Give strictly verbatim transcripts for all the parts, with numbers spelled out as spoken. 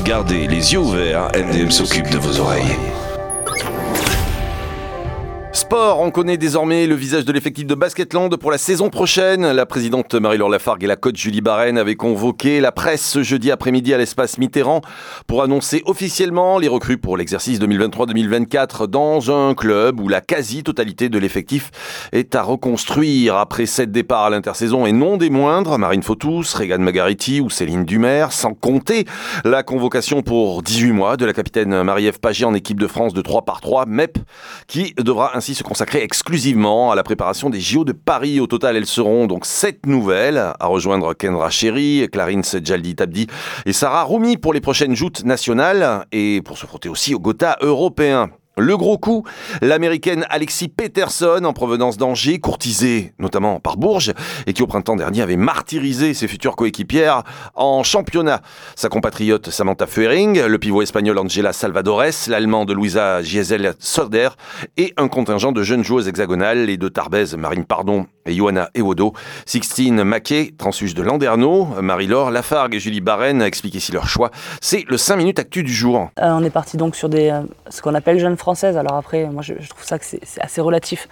Gardez les yeux ouverts, M D M s'occupe de vos oreilles. Sport, on connaît désormais le visage de l'effectif de Basketland pour la saison prochaine. La présidente Marie-Laure Lafargue et la coach Julie Barène avaient convoqué la presse ce jeudi après-midi à l'espace Mitterrand pour annoncer officiellement les recrues pour l'exercice deux mille vingt-trois deux mille vingt-quatre dans un club où la quasi-totalité de l'effectif est à reconstruire après sept départs à l'intersaison et non des moindres. Marine Fautous, Regan Magariti ou Céline Dumer, sans compter la convocation pour dix-huit mois de la capitaine Marie-Ève Paget en équipe de France de trois par trois, M E P, qui devra ainsi se consacrer exclusivement à la préparation des J O de Paris. Au total, elles seront donc sept nouvelles à rejoindre Kendra Chéry, Clarine Sedjaldi Tabdi et Sarah Roumi pour les prochaines joutes nationales et pour se frotter aussi au Gotha européen. Le gros coup, l'américaine Alexis Peterson en provenance d'Angers, courtisée notamment par Bourges et qui au printemps dernier avait martyrisé ses futures coéquipières en championnat. Sa compatriote Samantha Feuering, le pivot espagnol Angela Salvadores, l'allemande Luisa Giesel-Soder et un contingent de jeunes joueuses hexagonales, les deux Tarbaises Marine Pardon et Johanna Ewodo. Sixtine Mackey, transfuge de Landerneau, Marie-Laure Lafargue et Julie Barène expliquent ici leur choix. C'est le cinq minutes actu du jour. Euh, on est parti donc sur des, euh, ce qu'on appelle jeunes françaises. Alors après, moi je, je trouve ça que c'est, c'est assez relatif.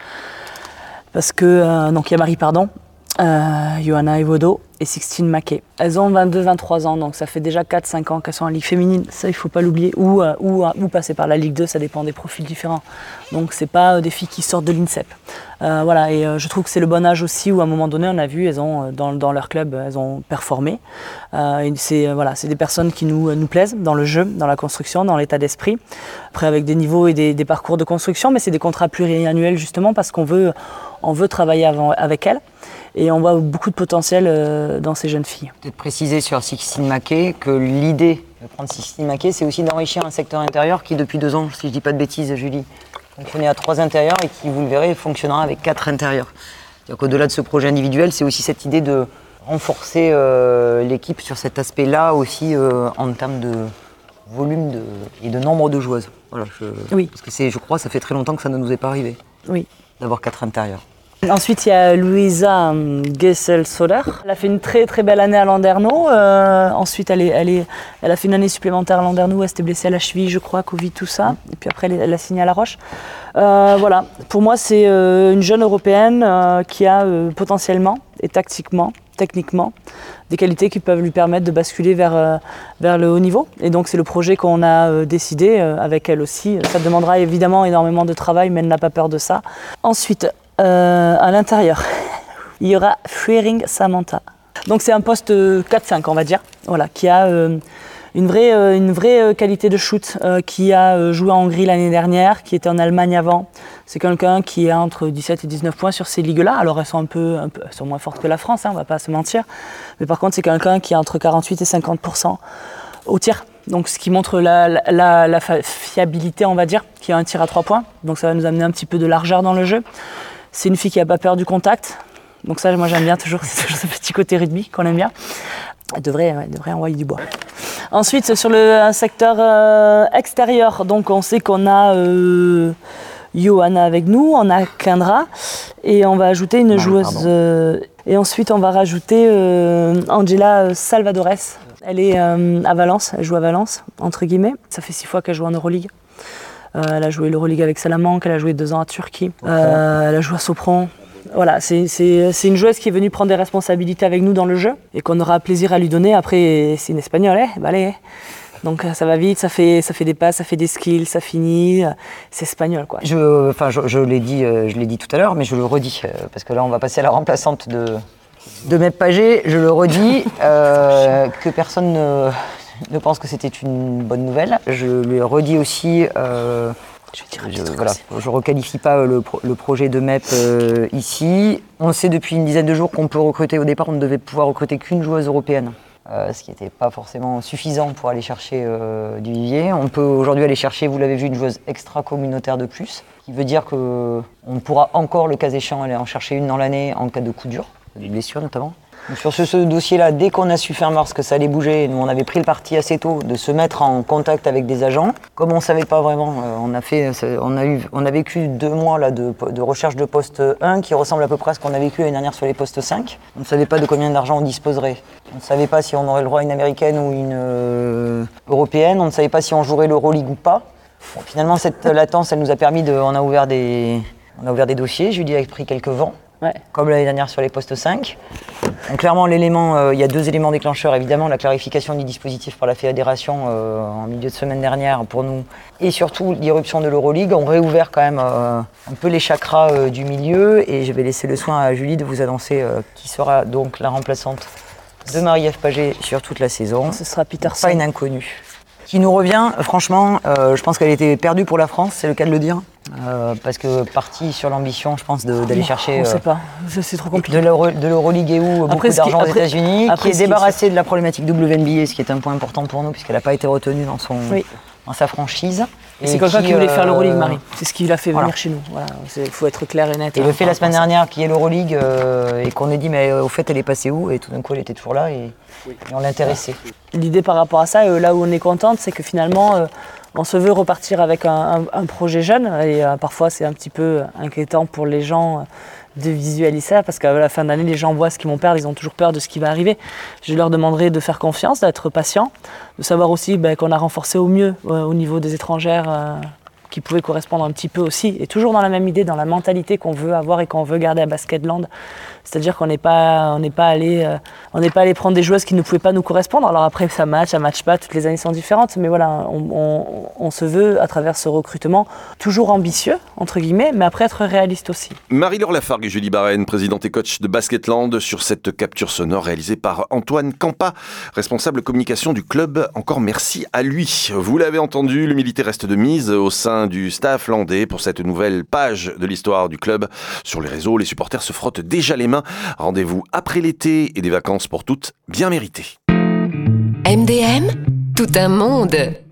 Parce que, euh, donc il y a Marie Pardon, euh, Johanna Ewodo et Sixtine Mackey. Elles ont vingt-deux vingt-trois ans, donc ça fait déjà quatre cinq ans qu'elles sont en Ligue féminine. Ça, il ne faut pas l'oublier. Ou, euh, ou, ou passer par la Ligue deux, ça dépend des profils différents. Donc c'est pas euh, des filles qui sortent de l'INSEP. Euh, voilà, et euh, je trouve que c'est le bon âge aussi où à un moment donné, on a vu, elles ont, dans, dans leur club, elles ont performé. Euh, et c'est, euh, voilà, c'est des personnes qui nous, nous plaisent dans le jeu, dans la construction, dans l'état d'esprit. Après, avec des niveaux et des, des parcours de construction, mais c'est des contrats pluriannuels justement parce qu'on veut, on veut travailler avant, avec elles. Et on voit beaucoup de potentiel euh, dans ces jeunes filles. Peut-être préciser sur Sixtine Mackey que l'idée de prendre Sixtine Mackey, c'est aussi d'enrichir un secteur intérieur qui, depuis deux ans, si je ne dis pas de bêtises, Julie, fonctionnait à trois intérieurs et qui, vous le verrez, fonctionnera avec quatre intérieurs. C'est-à-dire qu'au-delà de ce projet individuel, c'est aussi cette idée de renforcer euh, l'équipe sur cet aspect-là aussi euh, en termes de volume de, et de nombre de joueuses. Voilà, je, oui. Parce que c'est, je crois, ça fait très longtemps que ça ne nous est pas arrivé. Oui. D'avoir quatre intérieurs. Ensuite, il y a Luisa Giesel-Soder. Elle a fait une très très belle année à Landerneau. Euh, ensuite, elle, est, elle, est, elle a fait une année supplémentaire à Landerneau. Elle s'était blessée à la cheville, je crois, Covid, tout ça. Et puis après, elle, elle a signé à La Roche. Euh, voilà. Pour moi, c'est euh, une jeune européenne euh, qui a euh, potentiellement et tactiquement, techniquement, des qualités qui peuvent lui permettre de basculer vers, euh, vers le haut niveau. Et donc, c'est le projet qu'on a euh, décidé euh, avec elle aussi. Ça demandera évidemment énormément de travail, mais elle n'a pas peur de ça. Ensuite, Euh, à l'intérieur, il y aura Feuering Samantha. Donc c'est un poste quatre cinq, on va dire, voilà, qui a euh, une vraie, euh, une vraie qualité de shoot, euh, qui a euh, joué en Hongrie l'année dernière, qui était en Allemagne avant. C'est quelqu'un qui a entre dix-sept et dix-neuf points sur ces ligues-là. Alors elles sont un peu, un peu elles sont moins fortes que la France, hein, on va pas se mentir. Mais par contre, c'est quelqu'un qui a entre quarante-huit et cinquante pour cent au tir. Donc ce qui montre la, la, la, la fiabilité, on va dire, qui a un tir à trois points. Donc ça va nous amener un petit peu de largeur dans le jeu. C'est une fille qui n'a pas peur du contact. Donc ça, moi, j'aime bien toujours, c'est toujours ce petit côté rugby qu'on aime bien. Elle devrait, ouais, elle devrait envoyer du bois. Ensuite, sur le secteur euh, extérieur, donc on sait qu'on a euh, Johanna avec nous, on a Kendra, et on va ajouter une Marie, joueuse. Euh, et ensuite, on va rajouter euh, Angela Salvadores. Elle est euh, à Valence, elle joue à Valence, entre guillemets. Ça fait six fois qu'elle joue en Euroleague. Euh, elle a joué l'Euroleague avec Salamanque, elle a joué deux ans à Turquie, euh, elle a joué à Sopron. Voilà, c'est, c'est, c'est une joueuse qui est venue prendre des responsabilités avec nous dans le jeu et qu'on aura plaisir à lui donner. Après, c'est une espagnole, hein, bah allez. Donc ça va vite, ça fait, ça fait des passes, ça fait des skills, ça finit, c'est espagnol quoi. Je, enfin, je, je, l'ai dit, je l'ai dit tout à l'heure, mais je le redis, parce que là on va passer à la remplaçante de, de M E P Paget. Je le redis, euh, que personne ne... ne pense que c'était une bonne nouvelle. Je lui redis aussi, euh, je ne voilà, je requalifie pas le, pro, le projet de M E P euh, ici. On sait depuis une dizaine de jours qu'on peut recruter. Au départ, on ne devait pouvoir recruter qu'une joueuse européenne, euh, ce qui n'était pas forcément suffisant pour aller chercher euh, du vivier. On peut aujourd'hui aller chercher, vous l'avez vu, une joueuse extra-communautaire de plus, qui veut dire qu'on pourra encore, le cas échéant, aller en chercher une dans l'année en cas de coup dur, des blessures notamment. Donc sur ce, ce dossier-là, dès qu'on a su fin mars que ça allait bouger, nous on avait pris le parti assez tôt de se mettre en contact avec des agents. Comme on ne savait pas vraiment, euh, on, a fait, on, a eu, on a vécu deux mois là, de, de recherche de poste un qui ressemble à peu près à ce qu'on a vécu l'année dernière sur les postes cinq. On ne savait pas de combien d'argent on disposerait. On ne savait pas si on aurait le droit à une américaine ou une euh, européenne. On ne savait pas si on jouerait l'Euroleague ou pas. Bon, finalement, cette latence, elle nous a permis de... On a ouvert des, on a ouvert des dossiers. Julie a pris quelques vents, ouais. Comme l'année dernière sur les postes cinq. Donc, clairement, l'élément, euh, il y a deux éléments déclencheurs. Évidemment, la clarification du dispositif par la fédération euh, en milieu de semaine dernière pour nous. Et surtout, l'irruption de l'Euroleague. On réouvert quand même euh, un peu les chakras euh, du milieu. Et je vais laisser le soin à Julie de vous annoncer euh, qui sera donc la remplaçante de Marie-Ève Paget sur toute la saison. Ce sera Peterson. Pas une inconnue. Qui nous revient, franchement, euh, je pense qu'elle était perdue pour la France, c'est le cas de le dire. Euh, parce que partie sur l'ambition, je pense, de, d'aller chercher. On ne euh, sait pas, c'est trop compliqué. De, l'Euro, de l'Euroleague et où beaucoup d'argent aux États-Unis, qui est débarrassée de la problématique W N B A, ce qui est un point important pour nous, puisqu'elle n'a pas été retenue dans, son, oui. dans sa franchise. Et c'est quelqu'un qui, qui voulait euh, faire l'Euroleague, Marie. C'est ce qui l'a fait venir voilà. chez nous. Il voilà. faut être clair et net. Et hein, le fait la semaine dernière qu'il y ait l'Euroleague euh, et qu'on ait dit, mais au fait, elle est passée où? Et tout d'un coup, elle était toujours là et, oui. et on l'intéressait. L'idée par rapport à ça, euh, là où on est contente, c'est que finalement, euh, on se veut repartir avec un, un, un projet jeune. Et euh, parfois, c'est un petit peu inquiétant pour les gens. Euh, de visualiser ça, parce qu'à la fin d'année, les gens voient ce qu'ils vont perdre, ils ont toujours peur de ce qui va arriver. Je leur demanderai de faire confiance, d'être patient, de savoir aussi ben, qu'on a renforcé au mieux euh, au niveau des étrangères euh, qui pouvaient correspondre un petit peu aussi, et toujours dans la même idée, dans la mentalité qu'on veut avoir et qu'on veut garder à Basketland. C'est-à-dire qu'on n'est pas, on n'est pas allé, euh, on n'est pas allé prendre des joueuses qui ne pouvaient pas nous correspondre. Alors après, ça match, ça match pas, toutes les années sont différentes, mais voilà, on, on, on se veut, à travers ce recrutement, toujours ambitieux, entre guillemets, mais après être réaliste aussi. Marie-Laure Lafargue et Julie Barène, présidente et coach de Basketland, sur cette capture sonore réalisée par Antoine Campa, responsable communication du club. Encore merci à lui. Vous l'avez entendu, l'humilité reste de mise au sein du staff landais pour cette nouvelle page de l'histoire du club. Sur les réseaux, les supporters se frottent déjà les mains. Rendez-vous après l'été et des vacances pour toutes bien méritées. M D M, tout un monde.